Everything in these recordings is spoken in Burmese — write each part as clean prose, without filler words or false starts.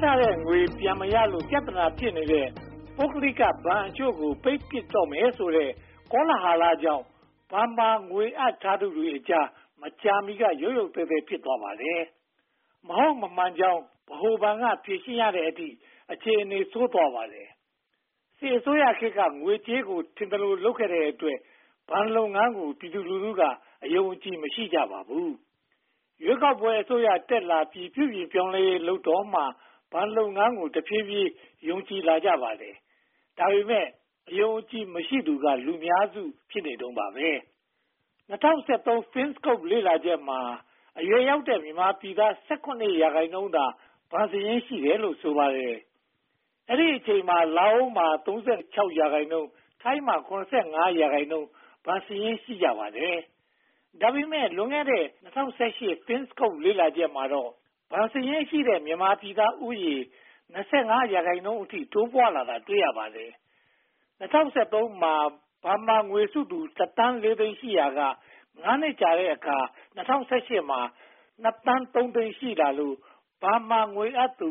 ထားတဲ့ငွေပြန်မရလို့ပြဿနာဖြစ်နေတဲ့ပုဂ္ဂလိကဘဏ်အချို့ကိုပိတ်ပစ်တော့မယ်ဆိုတဲ့ကောလဟာလကြောင့်ဘဏ်မှာငွေအပ်ထားသူတွေအကြားမကြာမီကရုတ်ရုတ်သဲသဲဖြစ်သွားပါတယ်။မဟုတ်မမှန်ကြောင်းဗဟိုဘဏ်ကဖြေရှင်းရတဲ့အထိအခြေအနေဆိုးသွားပါတယ်။စစ်အစိုးရခေတ်ကငွေကြေးကိုထင်သလိုလုပ်ခဲ့တဲ့အတွက်ဘဏ်လုပ်ငန်းကိုပြည်သူလူထုကအယုံအကြည်မရှိကြပါဘူး။ရွေးကောက်ပွဲအစိုးရတက်လာပြီးပြုပြင်ပြောင်းလဲရေးလုပ်တော့မှဘဏ်လုပ်ငန်းကိုတဖြည်းဖြည်းယုံကြည်လာကြပါတယ်။ဒါပေမဲ့အယုံအကြည်မရှိသူကလူများစုဖြစ်နေတုန်းပါပဲ။2013 FinScope လေ့လာချက်မှာအရွယ်ရောက်တဲ့မြန်မာပြည်သား18%သာဘဏ်စာရင်းရှိတယ်လို့ဆိုပါတယ်။အဲ့ဒီအချိန်မှာလာအိုမှာ36%ထိုင်းမှာ85%ဘဏ်စာရင်းရှိကြပါတယ်။ဒါပေမဲ့လွန်ခဲ့တဲ့2018 FinScope လေ့လာချက်မှာတော့ဘဏ်စာရင်းရှိတဲ့မြန်မာပြည်သားဥယေ25%အထိတိုးပွားလာတာတွေ့ရပါတယ်။2013မှာဘဏ်မှာငွေစုသူ1.4 သန်းရှိရာက9နှစ်ကြာတဲ့အခါ2018မှာ2.3 သန်းရှိလာလို့ဘဏ်မှာငွေအပ်သူ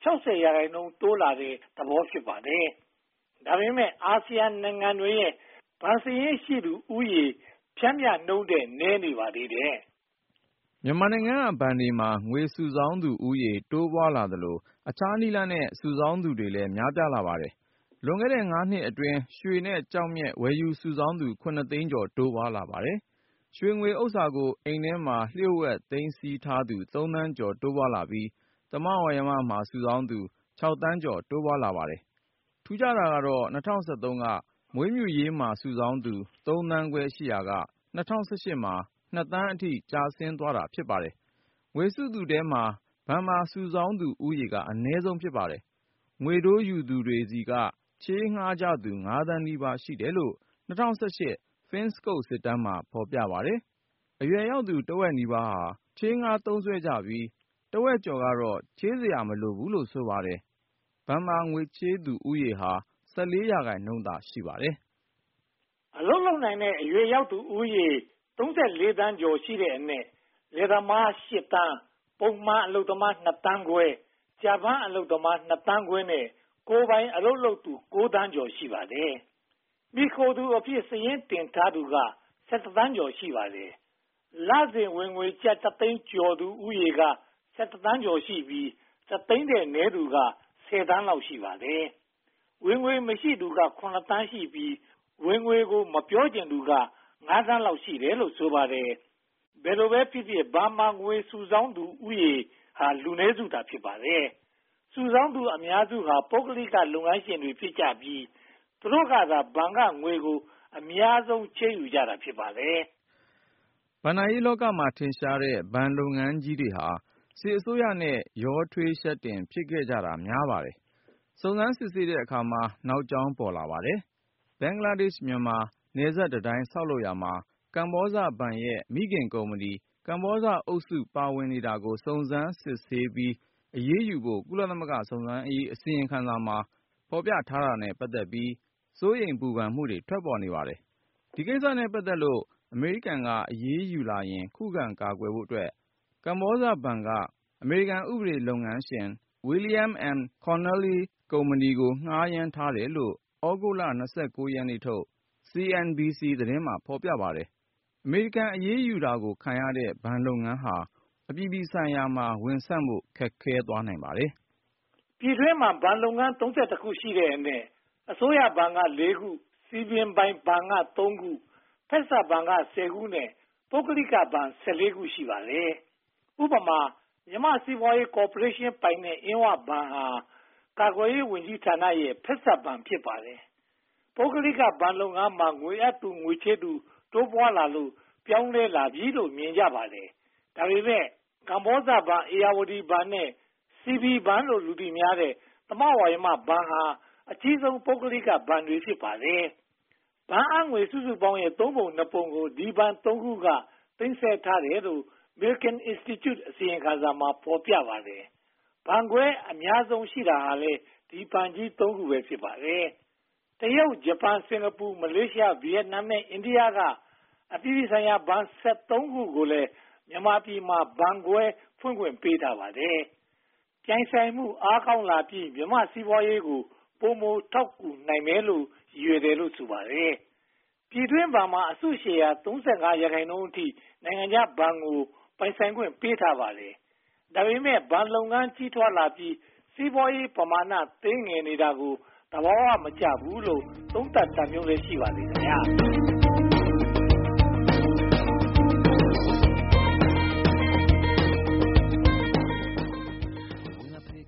60%တိုးလာတဲ့သဘောဖြစ်ပါတယ်။ဒါပေမဲ့အာဆီယံနိုင်ငံတွေရဲ့ဘဏ်စာရင်းရှိသူဥယေဖြန့်မြနှုန်းတဲ့နည်းနေပါသေးတယ်။မြန်မာနိုင်ငံကဘဏ်တွေမှာငွေစုဆောင်းသူဦးရေတိုးပွားလာသလိုအခြားနည်းလမ်းနဲ့စုဆောင်းသူတွေလည်းများပြားလာပါတယ်။လွန်ခဲ့တဲ့5နှစ်အတွင်းရွှေနဲ့ကျောက်မျက်ဝယ်ယူစုဆောင်းသူ7သိန်းကျော်တိုးပွားလာပါတယ်။ရွှေငွေဥစ္စာကိုအိမ်ထဲမှာလျှို့ဝှက်သိမ်းဆည်းထားသူ3သန်းကျော်တိုးပွားလာပြီးသမဝါယမမှာစုဆောင်းသူ6သန်းကျော်တိုးပွားလာပါတယ်။ထူးခြားတာကတော့2013ကမွေးမြူရေးမှာစုဆောင်းသူ3သန်းခွဲရှိရာက2018မှာ2သန်းအထိကျဆင်းသွားတာဖြစ်ပါတယ်။ငွေစုသူထဲမှာဘဏ်မှာစုဆောင်းသူဦးရေကအနည်းဆုံးဖြစ်ပါတယ်။ငွေတိုးယူသူတွေစီကချေးငှားကြသူ5သန်းနီးပါးရှိတယ်လို့2018 FinScope စစ်တမ်းမှာဖော်ပြပါတယ်။အရွယ်ရောက်သူတဝက်နီးပါးဟာချေးငှားသုံးစွဲကြပြီးတဝက်ကျော်ကတော့ချေးစရာမလိုဘူးလို့ဆိုပါတယ်။ဘဏ်မှာငွေချေးသူဦးရေဟာ14%သာရှိပါတယ်။အလုပ်လုပ်နိုင်တဲ့အရွယ်ရောက်သူဦးရေ34သန်းကျော်ရှိတဲ့အနက်လယ်သမား8သန်းပုံမှန်အလုပ်သမား2သန်းခွဲဂျပန်အလုပ်သမား2သန်းခွဲနဲ့ကိုယ်ပိုင်အလုပ်လုပ်သူ9သန်းကျော်ရှိပါတယ်။မိခိုသူအဖြစ်စည်ရင်းတင်ထားသူက17သန်းကျော်ရှိပါတယ်။လစဉ်ဝင်ငွေကျပ်3သိန်းကျော်သူဦးရေက17သန်းကျော်ရှိပြီး3သိန်းတဲ့နည်းသူက10သန်းလောက်ရှိပါတယ်။ဝင်ငွေမရှိသူက9သန်းရှိပြီးဝင်ငွေကိုမပြောကျင်သူက9သန်းလောက်ရှိတယ်လို့ဆိုပါတယ်။ဘယ်လိုပဲဖြစ်ဖြစ်ဘဏ်မှာငွေစုဆောင်းသူဦးရေဟာလူနည်းစုသာဖြစ်ပါတယ်။စုဆောင်းသူအများစုဟာပုဂ္ဂလိကလုပ်ငန်းရှင်တွေဖြစ်ကြပြီးသူတို့ကသာဘဏ်ကငွေကိုအများဆုံးချေးယူကြတာဖြစ်ပါတယ်။ဘဏ္ဍာရေးလောကမှာထင်ရှားတဲ့ဘဏ်လုပ်ငန်းကြီးတွေဟာစစ်အစိုးရနဲ့ရောထွေးရှက်တင်ဖြစ်ခဲ့ကြတာများပါတယ်။စုံစမ်းစစ်ဆေးတဲ့အခါမှာနောက်ကြောင်းပေါ်လာပါတယ်။ဘင်္ဂလားဒေ့ရှ်မြန်မာနယ်စပ်တံတိုင်းဆောက်လုပ်ရာမှာကမ္ဘောဇဘဏ်ရဲ့မိခင်ကုမ္ပဏီကမ္ဘောဇအုပ်စုပါဝင်နေတာကိုစုံစမ်းစစ်ဆေးပြီးအရေးယူဖို့ကုလသမဂ္ဂစုံစမ်းရေးအစီရင်ခံစာမှာဖော်ပြထားတာနဲ့ပတ်သက်ပြီးစိုးရိမ်ပူပန်မှုတွေထွက်ပေါ်နေပါတယ်။ဒီကိစ္စနဲ့ပတ်သက်လို့အမေရိကန်ကအရေးယူလာရင်ခုခံကာကွယ်ဖို့အတွက်ကမ္ဘောဇဘဏ်ကအမေရိကန်ဥပဒေလုပ်ငန်းရှင် William M. Connolly ကုမ္ပဏီကိုငှားရမ်းထားတယ်လို့သြဂုတ်လ29ရက်နေ့ထုတ် CNBC သတင်းမှာဖော်ပြပါတယ်။အမေရိကန်အရေးယူတာကိုခံရတဲ့ဘဏ်လုပ်ငန်းဟာအပြည်ပြည်ဆိုင်ရာမှာဝင်ဆန့်မှုခက်ခဲသွားနိုင်ပါတယ်။ပြည်တွင်းမှာဘဏ်လုပ်ငန်း32ခုရှိတဲ့အနက်အစိုးရဘဏ်က4ခုစီးပင်ပိုင်ဘဏ်က3ခုဖက်စပ်ဘဏ်က10ခုနဲ့ပုဂ္ဂလိကဘဏ်14ခုရှိပါတယ်။ဥပမာမြန်မာစီးပွားရေးကော်ပိုရေးရှင်းပိုင်တဲ့အင်းဝဘဏ်ဟာကာကွယ်ရေးဝန်ကြီးဌာနရဲ့ဖက်စပ်ဘဏ်ဖြစ်ပါတယ်။ပုဂ္ဂလိကဘဏ်လုပ်ငန်းမှာငွေအပ်သူငွေချေးသူတိုးပွားလာလို့ပြောင်းလဲလာပြီလို့မြင်ကြပါတယ်။ဒါပေမဲ့ကမ္ဘောဇဘဏ်ဧရာဝတီဘဏ်နဲ့စီဘီဘဏ်လို့လူသိများတဲ့သမဝါယမဘဏ်ဟာအကြီးဆုံးပုဂ္ဂလိကဘဏ်တွေဖြစ်ပါတယ်။ဘဏ်အငွေစုစုပေါင်းရဲ့3ပုံ2ပုံကိုဒီဘဏ်3ခုကသိမ်းဆည်းထားတယ်လို့ Milken Institute အစီရင်ခံစာမှာဖော်ပြပါတယ်။ဘဏ်ခွဲအများဆုံးရှိတာဟာလည်းဒီဘဏ်ကြီး3ခုပဲဖြစ်ပါတယ်။တရုတ်ဂျပန်စင်ကာပူမလေးရှားဗီယက်နမ်နဲ့အိန္ဒိယကအပြည်ပြည်ဆိုင်ရာဘဏ်73ခုကိုလည်းမြန်မာပြည်မှာဘဏ်ခွဲဖွင့်ခွင့်ပေးထားပါတယ်။ပြိုင်ဆိုင်မှုအားကောင်းလာပြီးမြန်မာစီးပွားရေးကိုပိုမိုထောက်ကူနိုင်မယ်လို့ရည်ရွယ်တယ်လို့ဆိုပါတယ်။ပြည်တွင်းဘဏ်မှာအစုရှယ်ယာ 35% အထိနိုင်ငံခြားဘဏ်ကိုပိုင်ဆိုင်ခွင့်ပေးထားပါတယ်။ဒါပေမဲ့ဘဏ်လုပ်ငန်းကြီးထွားလာပြီးစီးပွားရေးပမာဏသေးငယ်နေတာကိုသဘာဝမကျဘူးလို့သုံးသပ်တာမျိုးလည်းရှိပါသေးတယ်ခင်ဗျာ။